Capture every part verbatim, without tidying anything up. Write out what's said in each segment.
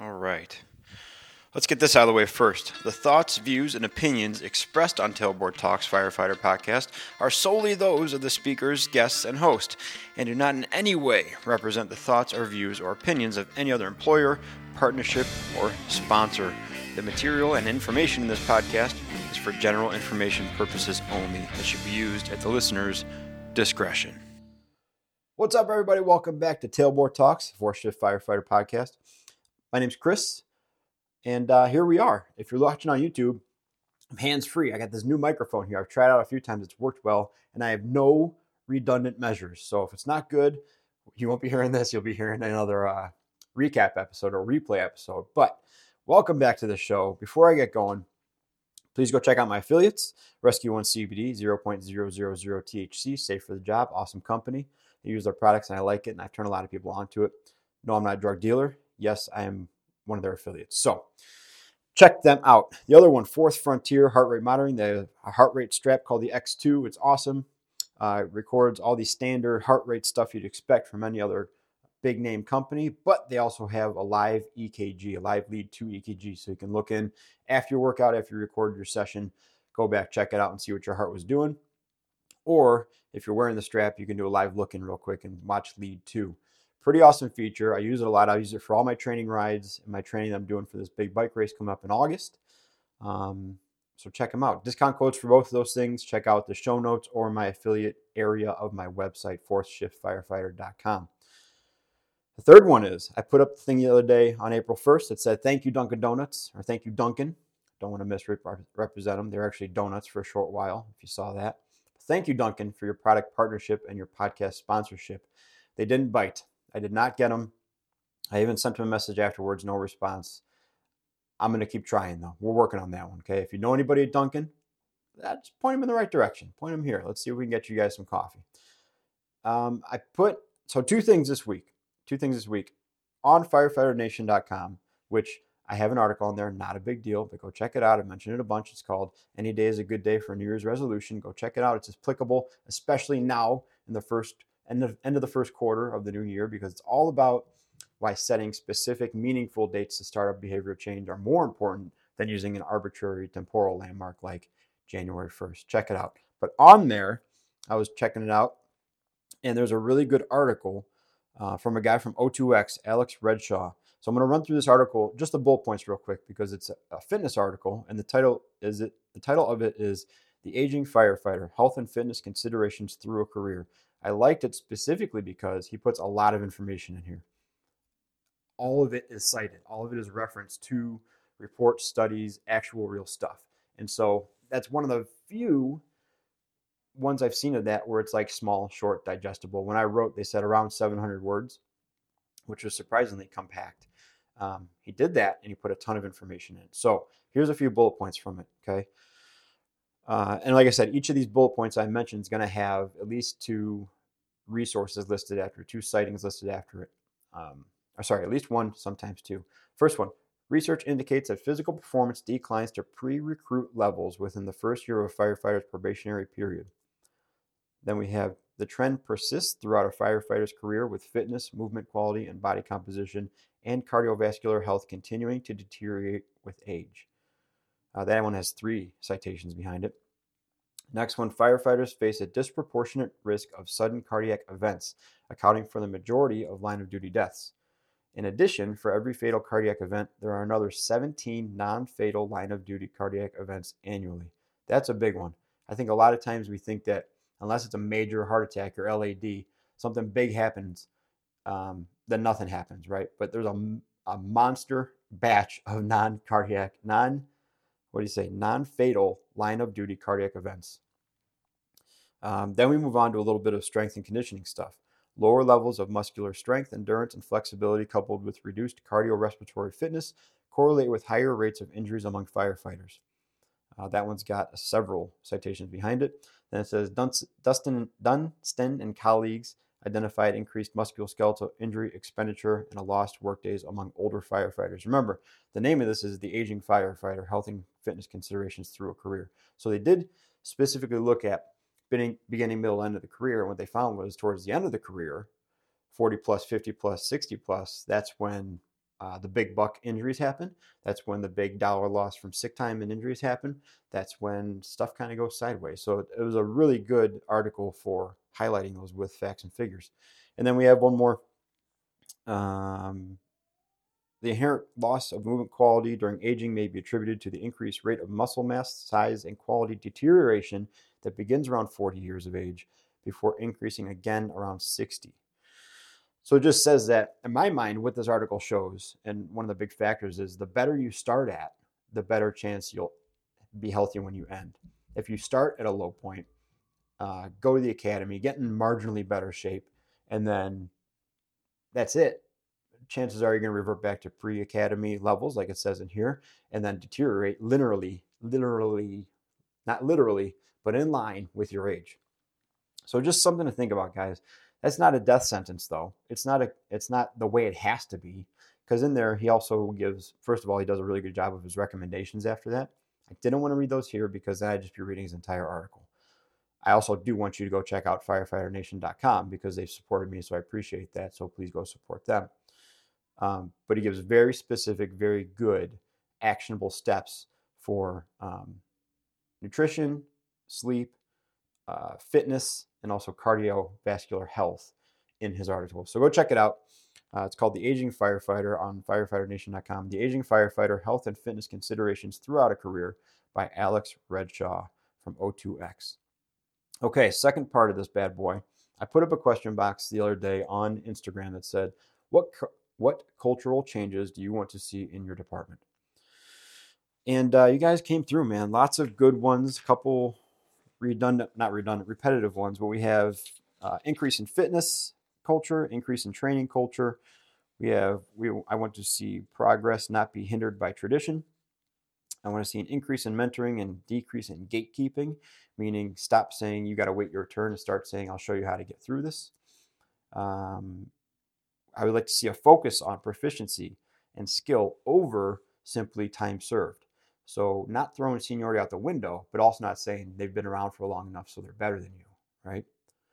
All right. Let's get this out of the way first. The thoughts, views, and opinions expressed on Tailboard Talks Firefighter Podcast are solely those of the speakers, guests, and host, and do not in any way represent the thoughts or views or opinions of any other employer, partnership, or sponsor. The material and information in this podcast is for general information purposes only. It should be used at the listener's discretion. What's up, everybody? Welcome back to Tailboard Talks, Fourth Shift Firefighter Podcast. My name's Chris. And uh, here we are. If you're watching on YouTube, I'm hands-free. I got this new microphone here. I've tried it out a few times. It's worked well. And I have no redundant measures. So if it's not good, you won't be hearing this. You'll be hearing another uh, recap episode or replay episode. But welcome back to the show. Before I get going, please go check out my affiliates. Rescue One C B D, zero point zero zero zero T H C, safe for the job, awesome company. I use their products and I like it. And I turn a lot of people onto it. No, I'm not a drug dealer. Yes, I am one of their affiliates. So check them out. The other one, Fourth Frontier Heart Rate Monitoring. They have a heart rate strap called the X two. It's awesome. Uh, it records all the standard heart rate stuff you'd expect from any other big name company, but they also have a live E K G, a live lead two E K G. So you can look in after your workout, after you record your session, go back, check it out and see what your heart was doing. Or if you're wearing the strap, you can do a live look in real quick and watch lead two. Pretty awesome feature. I use it a lot. I use it for all my training rides and my training I'm doing for this big bike race coming up in August. Um, so check them out. Discount codes for both of those things. Check out the show notes or my affiliate area of my website, fourth shift firefighter dot com. The third one is I put up the thing the other day on April first that said, thank you, Dunkin' Donuts, or thank you, Dunkin'. Don't want to misrepresent them. They're actually donuts for a short while, if you saw that. Thank you, Dunkin', for your product partnership and your podcast sponsorship. They didn't bite. I did not get them. I even sent them a message afterwards, no response. I'm going to keep trying, though. We're working on that one, okay? If you know anybody at Dunkin', just point them in the right direction. Point them here. Let's see if we can get you guys some coffee. Um, I put, so two things this week. Two things this week. On firefighter nation dot com, which I have an article on there, not a big deal, but go check it out. I mentioned it a bunch. It's called Any Day is a Good Day for a New Year's Resolution. Go check it out. It's applicable, especially now in the first End of, end of the first quarter of the new year, because it's all about why setting specific, meaningful dates to start a behavioral change are more important than using an arbitrary temporal landmark like January first. Check it out. But on there, I was checking it out, and there's a really good article uh, from a guy from O two X, Alex Redshaw. So I'm going to run through this article, just the bullet points real quick, because it's a, a fitness article, and the title is it. The title of it is The Aging Firefighter: Health and Fitness Considerations Through a Career. I liked it specifically because he puts a lot of information in here. All of it is cited. All of it is referenced to reports, studies, actual real stuff. And so that's one of the few ones I've seen of that where it's like small, short, digestible. When I wrote, they said around seven hundred words, which was surprisingly compact. Um, he did that and he put a ton of information in. So here's a few bullet points from it, okay? Uh, and like I said, each of these bullet points I mentioned is going to have at least two resources listed after it, two sightings listed after it. Um, or sorry, at least one, sometimes two. First one, research indicates that physical performance declines to pre-recruit levels within the first year of a firefighter's probationary period. Then we have the trend persists throughout a firefighter's career, with fitness, movement quality, and body composition and cardiovascular health continuing to deteriorate with age. Uh, that one has three citations behind it. Next one, firefighters face a disproportionate risk of sudden cardiac events, accounting for the majority of line-of-duty deaths. In addition, for every fatal cardiac event, there are another seventeen non-fatal line-of-duty cardiac events annually. That's a big one. I think a lot of times we think that unless it's a major heart attack or L A D, something big happens, um, then nothing happens, right? But there's a, a monster batch of non-cardiac, non what do you say, non-fatal line-of-duty cardiac events. Um, then we move on to a little bit of strength and conditioning stuff. Lower levels of muscular strength, endurance, and flexibility coupled with reduced cardiorespiratory fitness correlate with higher rates of injuries among firefighters. Uh, that one's got several citations behind it. Then it says Dustin, Dunstan and colleagues identified increased musculoskeletal injury expenditure and a lost workdays among older firefighters. Remember, the name of this is The Aging Firefighter: Health and Fitness Considerations Through a Career. So they did specifically look at beginning, beginning middle, end of the career. And what they found was towards the end of the career, forty plus, fifty plus, sixty plus, that's when uh, the big buck injuries happen. That's when the big dollar loss from sick time and injuries happen. That's when stuff kind of goes sideways. So it, it was a really good article for highlighting those with facts and figures. And then we have one more. Um, the inherent loss of movement quality during aging may be attributed to the increased rate of muscle mass, size, and quality deterioration that begins around forty years of age before increasing again around sixty. So it just says that, in my mind, what this article shows, and one of the big factors is the better you start at, the better chance you'll be healthy when you end. If you start at a low point, uh, go to the academy, get in marginally better shape, and then that's it. Chances are you're going to revert back to pre-academy levels, like it says in here, and then deteriorate literally, literally, not literally, but in line with your age. So just something to think about, guys. That's not a death sentence, though. It's not a. It's not the way it has to be, because in there he also gives. First of all, he does a really good job of his recommendations. After that, I didn't want to read those here because then I'd just be reading his entire article. I also do want you to go check out firefighter nation dot com because they've supported me, so I appreciate that. So please go support them. Um, but he gives very specific, very good, actionable steps for um, nutrition, sleep, uh, fitness, and also cardiovascular health in his article. So go check it out. Uh, it's called The Aging Firefighter on firefighter nation dot com. The Aging Firefighter, Health and Fitness Considerations Throughout a Career by Alex Redshaw from O two X. Okay, second part of this bad boy. I put up a question box the other day on Instagram that said, what what cultural changes do you want to see in your department? And uh, you guys came through, man. Lots of good ones, a couple redundant, not redundant, repetitive ones, but we have uh, increase in fitness culture, increase in training culture. We have, we I want to see progress not be hindered by tradition. I want to see an increase in mentoring and decrease in gatekeeping, meaning stop saying you got to wait your turn and start saying I'll show you how to get through this. Um, I would like to see a focus on proficiency and skill over simply time served. So not throwing seniority out the window, but also not saying they've been around for long enough so they're better than you, right?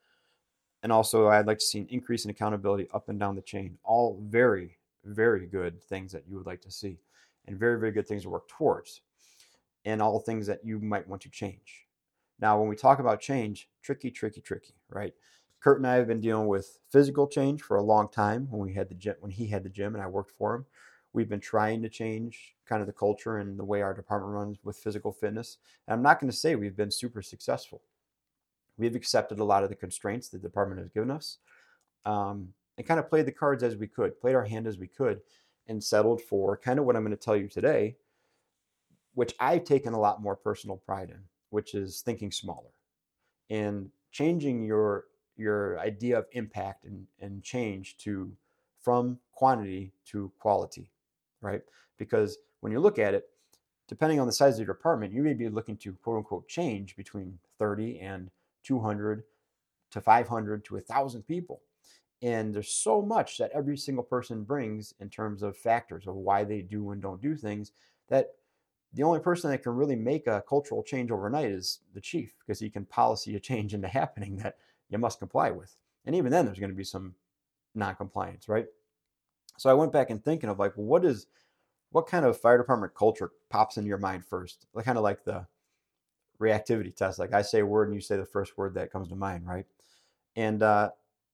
And also I'd like to see an increase in accountability up and down the chain. All very, very good things that you would like to see and very, very good things to work towards, and all things that you might want to change. Now, when we talk about change, tricky, tricky, tricky, right? Kurt and I have been dealing with physical change for a long time. When we had the gym, when he had the gym and I worked for him, we've been trying to change kind of the culture and the way our department runs with physical fitness. And I'm not going to say we've been super successful. We've accepted a lot of the constraints the department has given us, um, and kind of played the cards as we could, played our hand as we could, and settled for kind of what I'm going to tell you today, which I've taken a lot more personal pride in, which is thinking smaller and changing your your idea of impact and, and change to from quantity to quality, right? Because when you look at it, depending on the size of your department, you may be looking to quote unquote change between thirty and two hundred to five hundred to one thousand people. And there's so much that every single person brings in terms of factors of why they do and don't do things, that the only person that can really make a cultural change overnight is the chief, because he can policy a change into happening that you must comply with. And even then there's going to be some non-compliance, right? So I went back and thinking of like, well, what is, what kind of fire department culture pops into your mind first? Like kind of like the reactivity test. Like I say a word and you say the first word that comes to mind, right? And uh,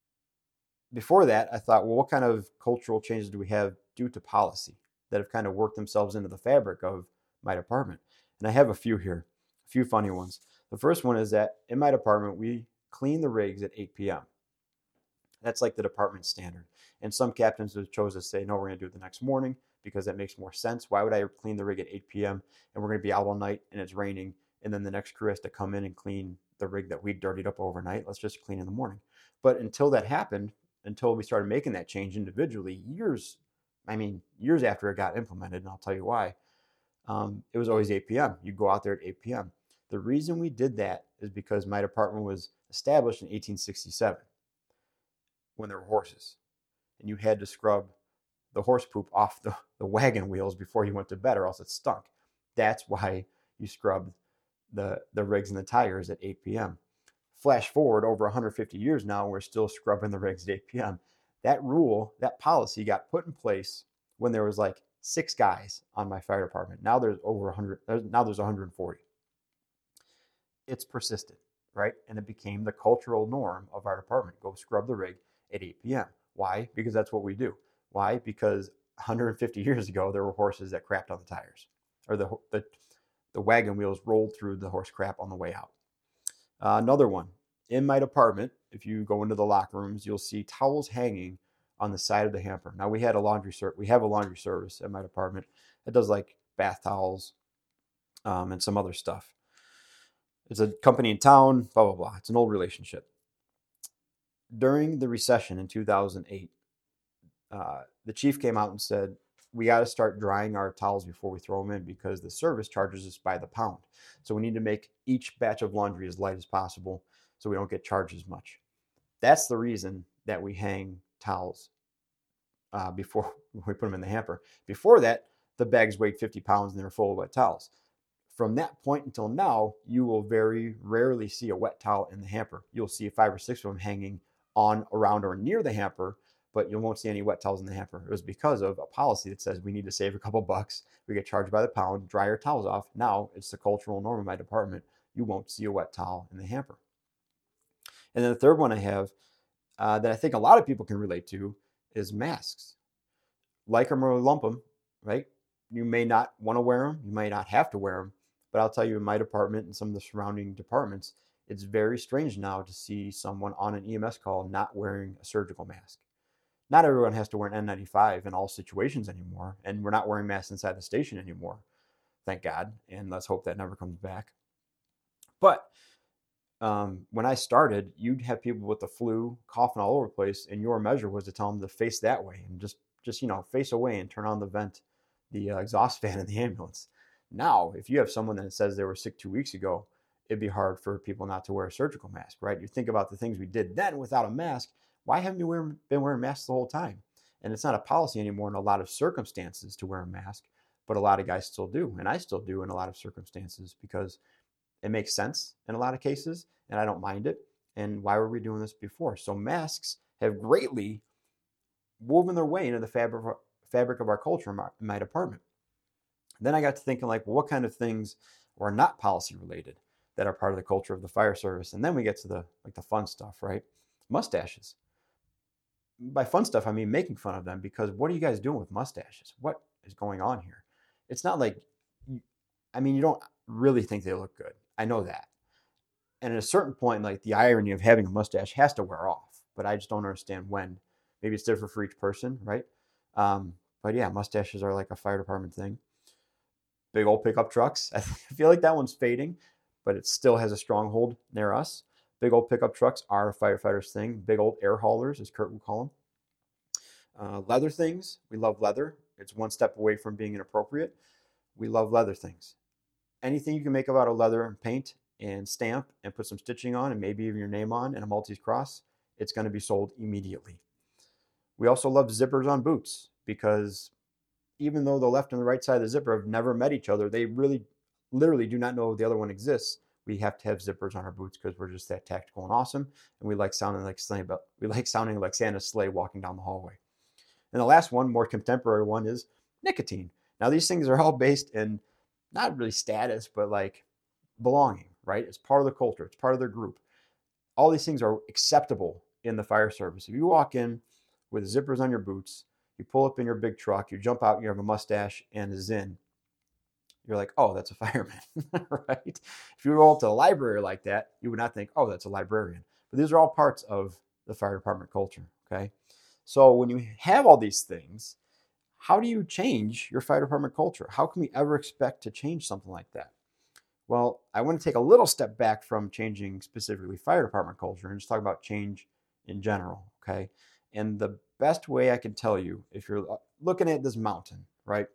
before that, I thought, well, what kind of cultural changes do we have due to policy that have kind of worked themselves into the fabric of my department? And I have a few here, a few funny ones. The first one is that in my department, we clean the rigs at eight p.m. That's like the department standard. And some captains have chosen to say, no, we're going to do it the next morning because that makes more sense. Why would I clean the rig at eight p.m. and we're going to be out all night and it's raining, and then the next crew has to come in and clean the rig that we dirtied up overnight? Let's just clean in the morning. But until that happened, until we started making that change individually, years, I mean, years after it got implemented, and I'll tell you why, um, it was always eight p.m. You go out there at eight p.m. The reason we did that is because my department was established in eighteen sixty-seven when there were horses, and you had to scrub the horse poop off the, the wagon wheels before you went to bed, or else it stunk. That's why you scrubbed the, the rigs and the tires at eight p.m. Flash forward over one hundred fifty years now, we're still scrubbing the rigs at eight p.m. That rule, that policy got put in place when there was like six guys on my fire department. Now there's over one hundred. Now there's one hundred forty. It's persisted, right? And it became the cultural norm of our department. Go scrub the rig at eight p.m. Why? Because that's what we do. Why? Because one hundred fifty years ago, there were horses that crapped on the tires, or the the, the wagon wheels rolled through the horse crap on the way out. Uh, another one, in my department, if you go into the locker rooms, you'll see towels hanging on the side of the hamper. Now we had a laundry ser- we have a laundry service at my department that does like bath towels um, and some other stuff. It's a company in town, blah, blah, blah. It's an old relationship. During the recession in two thousand eight, uh, the chief came out and said, we got to start drying our towels before we throw them in because the service charges us by the pound. So we need to make each batch of laundry as light as possible so we don't get charged as much. That's the reason that we hang towels uh, before we put them in the hamper. Before that, the bags weighed fifty pounds and they were full of wet towels. From that point until now, you will very rarely see a wet towel in the hamper. You'll see five or six of them hanging on, around, or near the hamper, but you won't see any wet towels in the hamper. It was because of a policy that says we need to save a couple bucks. We get charged by the pound, dry our towels off. Now it's the cultural norm in my department. You won't see a wet towel in the hamper. And then the third one I have uh, that I think a lot of people can relate to is masks. Like them or lump them, right? You may not want to wear them. You might not have to wear them. But I'll tell you, in my department and some of the surrounding departments, it's very strange now to see someone on an E M S call not wearing a surgical mask. Not everyone has to wear an N ninety-five in all situations anymore, and we're not wearing masks inside the station anymore, thank God, and let's hope that never comes back. But um, when I started, you'd have people with the flu coughing all over the place, and your measure was to tell them to face that way and just, just you know, face away and turn on the vent, the uh, exhaust fan in the ambulance. Now, if you have someone that says they were sick two weeks ago, it'd be hard for people not to wear a surgical mask, right? You think about the things we did then without a mask. Why haven't you wear, been wearing masks the whole time? And it's not a policy anymore in a lot of circumstances to wear a mask, but a lot of guys still do. And I still do in a lot of circumstances because it makes sense in a lot of cases, and I don't mind it. And why were we doing this before? So masks have greatly woven their way into the fabric, fabric of our culture in my, in my department. Then I got to thinking, like, well, what kind of things are not policy related that are part of the culture of the fire service? And then we get to the like the fun stuff, right? Mustaches. By fun stuff, I mean making fun of them, because what are you guys doing with mustaches? What is going on here? It's not like, I mean, you don't really think they look good. I know that. And at a certain point, like, the irony of having a mustache has to wear off, but I just don't understand when. Maybe it's different for each person, right? Um, but yeah, mustaches are like a fire department thing. Big old pickup trucks. I feel like that one's fading, but it still has a stronghold near us. Big old pickup trucks are a firefighter's thing. Big old air haulers, as Kurt would call them. Uh, leather things. We love leather. It's one step away from being inappropriate. We love leather things. Anything you can make out of leather and paint and stamp and put some stitching on and maybe even your name on and a Maltese cross, it's going to be sold immediately. We also love zippers on boots, because even though the left and the right side of the zipper have never met each other, they really, literally do not know the other one exists. We have to have zippers on our boots because we're just that tactical and awesome, and we like sounding like sleigh, but we like sounding like Santa's sleigh walking down the hallway. And the last one, more contemporary one, is nicotine. Now, these things are all based in not really status, but like belonging, right? It's part of the culture. It's part of their group. All these things are acceptable in the fire service. If you walk in with zippers on your boots, you pull up in your big truck, you jump out, and you have a mustache and a zin, you're like, oh, that's a fireman, right? If you roll to the library like that, you would not think, oh, that's a librarian. But these are all parts of the fire department culture, okay? So when you have all these things, how do you change your fire department culture? How can we ever expect to change something like that? Well, I want to take a little step back from changing specifically fire department culture and just talk about change in general, okay? And the best way I can tell you, if you're looking at this mountain, right?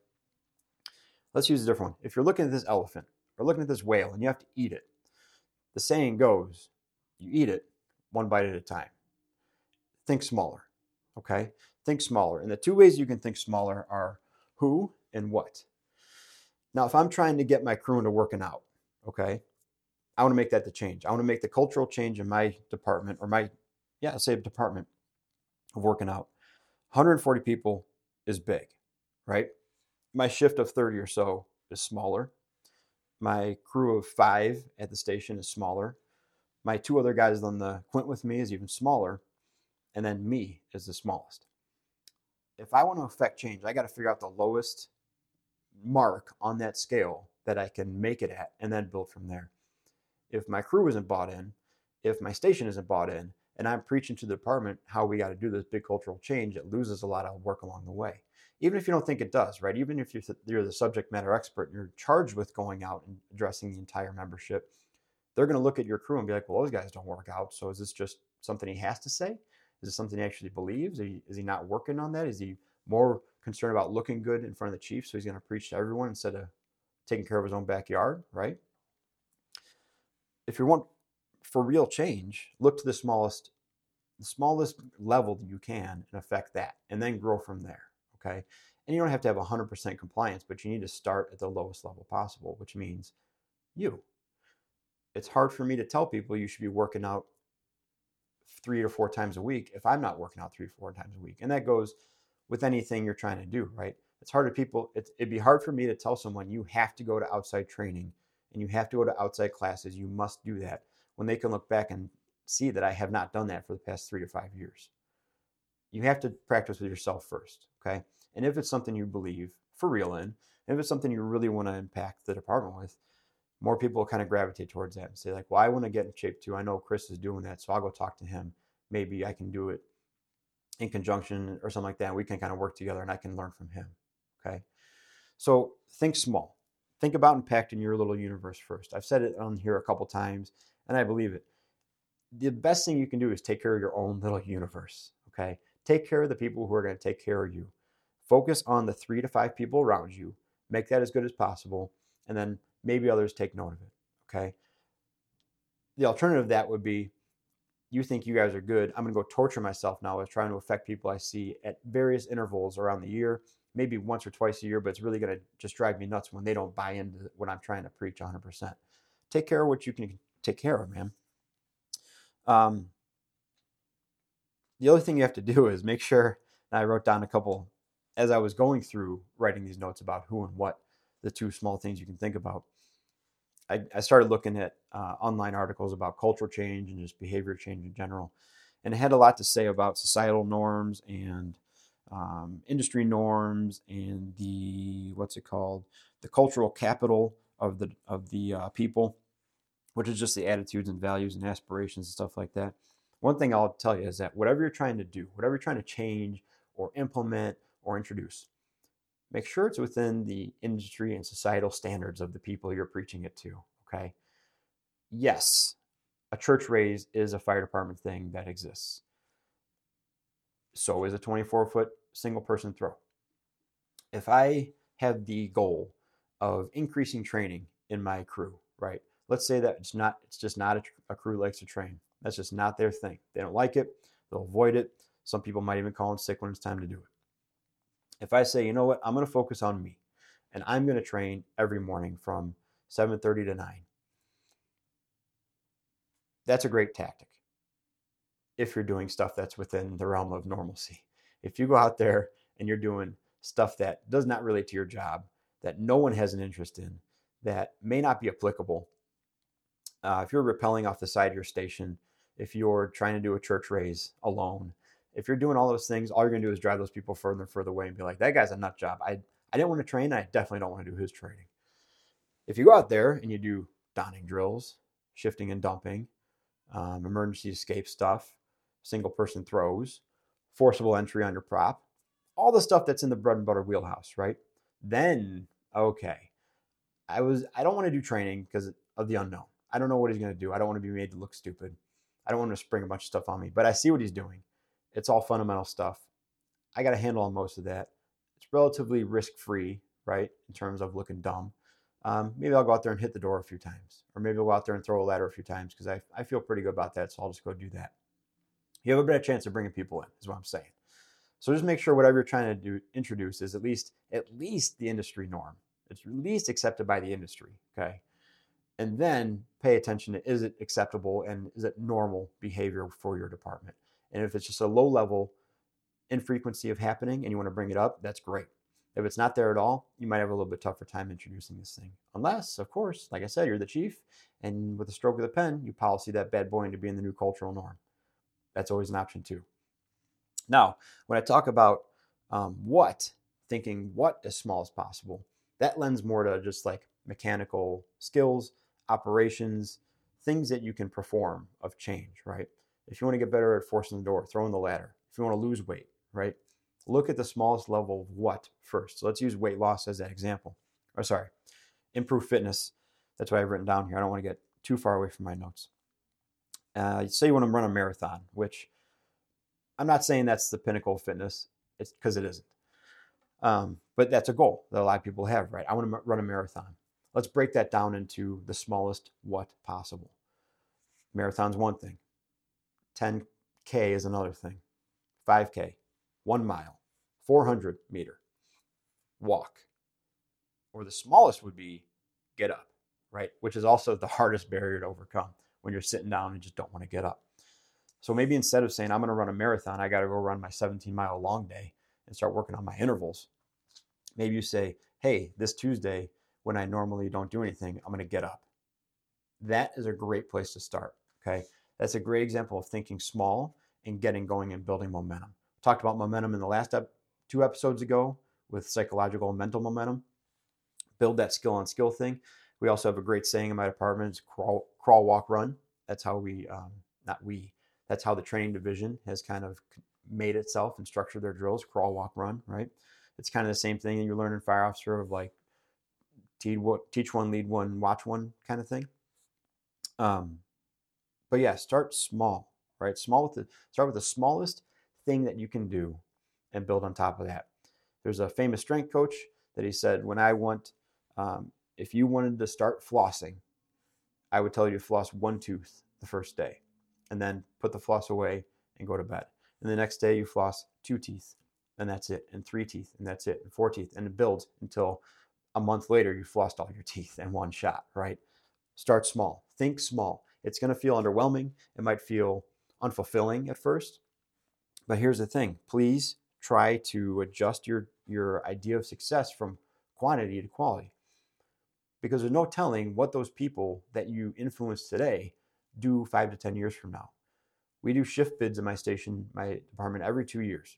Let's use a different one. If you're looking at this elephant or looking at this whale and you have to eat it, the saying goes, you eat it one bite at a time. Think smaller, okay? Think smaller. And the two ways you can think smaller are who and what. Now, if I'm trying to get my crew into working out, okay, I want to make that the change. I want to make the cultural change in my department, or my, yeah, say department of working out. one hundred forty people is big. right? My shift of thirty or so is smaller. My crew of five at the station is smaller. My two other guys on the quint with me is even smaller. And then me is the smallest. If I want to affect change, I got to figure out the lowest mark on that scale that I can make it at and then build from there. If my crew isn't bought in, if my station isn't bought in, and I'm preaching to the department how we got to do this big cultural change, it loses a lot of work along the way. Even if you don't think it does, right? Even if you're, you're the subject matter expert and you're charged with going out and addressing the entire membership, they're going to look at your crew and be like, well, those guys don't work out. So is this just something he has to say? Is it something he actually believes? Is he, is he not working on that? Is he more concerned about looking good in front of the chief, so he's going to preach to everyone instead of taking care of his own backyard, right? If you want for real change, look to the smallest, the smallest level that you can and affect that, and then grow from there, okay? And you don't have to have one hundred percent compliance, but you need to start at the lowest level possible, which means you. It's hard for me to tell people you should be working out three or four times a week if I'm not working out three or four times a week. And that goes with anything you're trying to do, right? It's hard to people, it's, it'd be hard for me to tell someone you have to go to outside training and you have to go to outside classes. You must do that when they can look back and see that I have not done that for the past three to five years. You have to practice with yourself first, okay? And if it's something you believe for real in, and if it's something you really want to impact the department with, more people will kind of gravitate towards that and say like, well, I want to get in shape too. I know Chris is doing that, so I'll go talk to him. Maybe I can do it in conjunction or something like that. We can kind of work together and I can learn from him, okay? So think small. Think about impacting your little universe first. I've said it on here a couple times, and I believe it. The best thing you can do is take care of your own little universe, okay? Take care of the people who are going to take care of you. Focus on the three to five people around you. Make that as good as possible, and then maybe others take note of it, okay? The alternative to that would be, you think you guys are good. I'm going to go torture myself now with trying to affect people I see at various intervals around the year, maybe once or twice a year, but it's really going to just drive me nuts when they don't buy into what I'm trying to preach one hundred percent. Take care of what you can take care of, man. Um, the other thing you have to do is make sure, and I wrote down a couple, as I was going through writing these notes about who and what, the two small things you can think about. I, I started looking at uh, online articles about cultural change and just behavior change in general. And it had a lot to say about societal norms and um, industry norms and the, what's it called? The cultural capital of the, of the uh, people, which is just the attitudes and values and aspirations and stuff like that. One thing I'll tell you is that whatever you're trying to do, whatever you're trying to change or implement or introduce, make sure it's within the industry and societal standards of the people you're preaching it to, okay? Yes, a church raise is a fire department thing that exists. So is a twenty-four foot single person throw. If I have the goal of increasing training in my crew, right? Let's say that it's not, it's just not a, a crew likes to train. That's just not their thing. They don't like it. They'll avoid it. Some people might even call in sick when it's time to do it. If I say, you know what, I'm going to focus on me and I'm going to train every morning from seven thirty to nine. That's a great tactic if you're doing stuff that's within the realm of normalcy. If you go out there and you're doing stuff that does not relate to your job, that no one has an interest in, that may not be applicable, uh, if you're rappelling off the side of your station, if you're trying to do a church raise alone, if you're doing all those things, all you're going to do is drive those people further and further away and be like, that guy's a nut job. I, I didn't want to train. I definitely don't want to do his training. If you go out there and you do donning drills, shifting and dumping, um, emergency escape stuff, single person throws, forcible entry on your prop, all the stuff that's in the bread and butter wheelhouse, right? Then, okay, I was, I don't want to do training because of the unknown. I don't know what he's going to do. I don't want to be made to look stupid. I don't want to spring a bunch of stuff on me, but I see what he's doing. It's all fundamental stuff. I got a handle on most of that. It's relatively risk-free, right, in terms of looking dumb. Um, maybe I'll go out there and hit the door a few times, or maybe I'll go out there and throw a ladder a few times because I, I feel pretty good about that, so I'll just go do that. You have a better chance of bringing people in, is what I'm saying. So just make sure whatever you're trying to do introduce is at least at least the industry norm. It's at least accepted by the industry, okay? And then pay attention to, is it acceptable and is it normal behavior for your department? And if it's just a low level infrequency of happening and you want to bring it up, that's great. If it's not there at all, you might have a little bit tougher time introducing this thing. Unless, of course, like I said, you're the chief, and with a stroke of the pen, you policy that bad boy into being the new cultural norm. That's always an option too. Now, when I talk about um, what, thinking what as small as possible, that lends more to just like mechanical skills, operations, things that you can perform of change, right? If you want to get better at forcing the door, throwing the ladder, if you want to lose weight, right? Look at the smallest level of what first. So let's use weight loss as that example. Or sorry, improve fitness. That's what I've written down here. I don't want to get too far away from my notes. Uh, say you want to run a marathon, which I'm not saying that's the pinnacle of fitness. It's because it isn't. Um, but that's a goal that a lot of people have, right? I want to run a marathon. Let's break that down into the smallest what possible. Marathon's one thing. ten K is another thing. five K, one mile, four hundred meter, walk. Or the smallest would be get up, right? Which is also the hardest barrier to overcome when you're sitting down and just don't want to get up. So maybe instead of saying, I'm going to run a marathon, I got to go run my seventeen mile long day and start working on my intervals. Maybe you say, hey, this Tuesday, when I normally don't do anything, I'm going to get up. That is a great place to start, okay? That's a great example of thinking small and getting going and building momentum. Talked about momentum in the last ep- two episodes ago with psychological and mental momentum. Build that skill on skill thing. We also have a great saying in my department, it's crawl, crawl, walk, run. That's how we, um, not we, that's how the training division has kind of made itself and structured their drills, crawl, walk, run, right? It's kind of the same thing you learn in fire officer of like teach one, lead one, watch one kind of thing. Um, but yeah, start small, right? Small with the, start with the smallest thing that you can do and build on top of that. There's a famous strength coach that he said, when I want, um, if you wanted to start flossing, I would tell you to floss one tooth the first day and then put the floss away and go to bed. And the next day you floss two teeth and that's it, and three teeth and that's it, and four teeth, and it builds until a month later you flossed all your teeth in one shot, right? Start small, think small. It's going to feel underwhelming. It might feel unfulfilling at first, but here's the thing. Please try to adjust your, your idea of success from quantity to quality, because there's no telling what those people that you influence today do five to ten years from now. We do shift bids in my station, my department, every two years.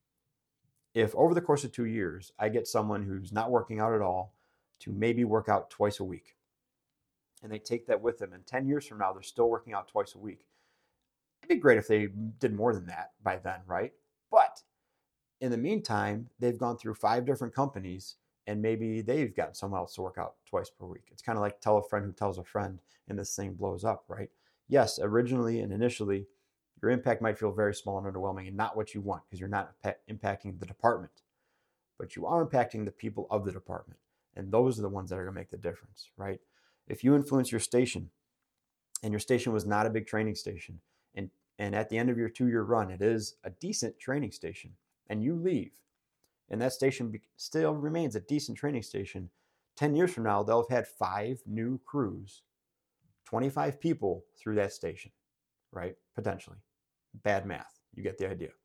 If over the course of two years, I get someone who's not working out at all to maybe work out twice a week, and they take that with them, and ten years from now, they're still working out twice a week. It'd be great if they did more than that by then, right? But in the meantime, they've gone through five different companies, and maybe they've gotten someone else to work out twice per week. It's kind of like tell a friend who tells a friend, and this thing blows up, right? Yes, originally and initially, your impact might feel very small and underwhelming and not what you want, because you're not impacting the department, but you are impacting the people of the department. And those are the ones that are going to make the difference, right? If you influence your station, and your station was not a big training station, and, and at the end of your two-year run, it is a decent training station, and you leave, and that station be, still remains a decent training station, ten years from now, they'll have had five new crews, twenty-five people through that station, right? Potentially. Bad math. You get the idea.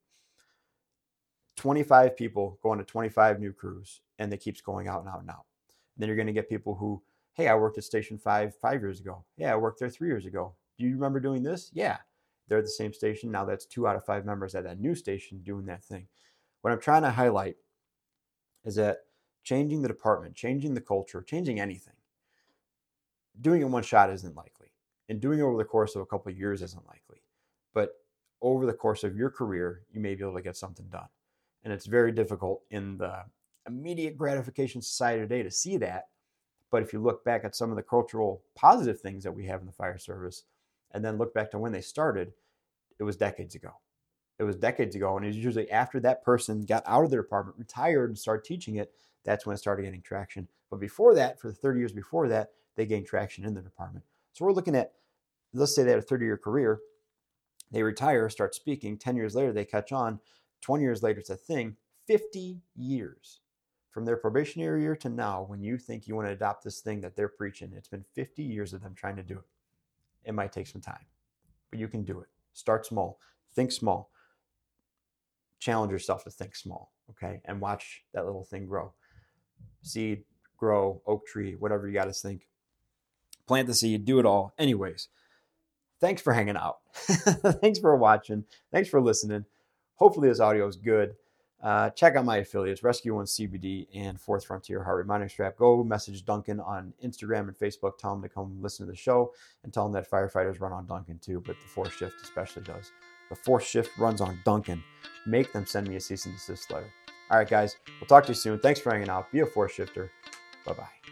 twenty-five people going to twenty-five new crews, and it keeps going out and out and out. And then you're going to get people who, hey, I worked at Station five five years ago. Yeah, I worked there three years ago. Do you remember doing this? Yeah. They're at the same station. Now that's two out of five members at that new station doing that thing. What I'm trying to highlight is that changing the department, changing the culture, changing anything, doing it in one shot isn't likely. And doing it over the course of a couple of years isn't likely. But over the course of your career, you may be able to get something done. And it's very difficult in the immediate gratification society today to see that. But if you look back at some of the cultural positive things that we have in the fire service, and then look back to when they started, it was decades ago. It was decades ago, and it was usually after that person got out of their department, retired, and started teaching it, that's when it started getting traction. But before that, for the thirty years before that, they gained traction in the department. So we're looking at, let's say they had a thirty-year career, they retire, start speaking, ten years later they catch on, twenty years later it's a thing, fifty years. From their probationary year to now, when you think you want to adopt this thing that they're preaching, it's been fifty years of them trying to do it. It might take some time, but you can do it. Start small. Think small. challenge yourself to think small, okay? And watch that little thing grow. Seed, grow, oak tree, whatever you got to think. Plant the seed, do it all. Anyways, thanks for hanging out. Thanks for watching. Thanks for listening. Hopefully this audio is good. Uh, check out my affiliates, Rescue One C B D and Fourth Frontier Heart Reminder Strap. Go message Duncan on Instagram and Facebook. Tell him to come listen to the show, and tell him that firefighters run on Duncan too, but the fourth shift especially does. The fourth shift runs on Duncan. Make them send me a cease and desist letter. All right, guys. We'll talk to you soon. Thanks for hanging out. Be a fourth shifter. Bye-bye.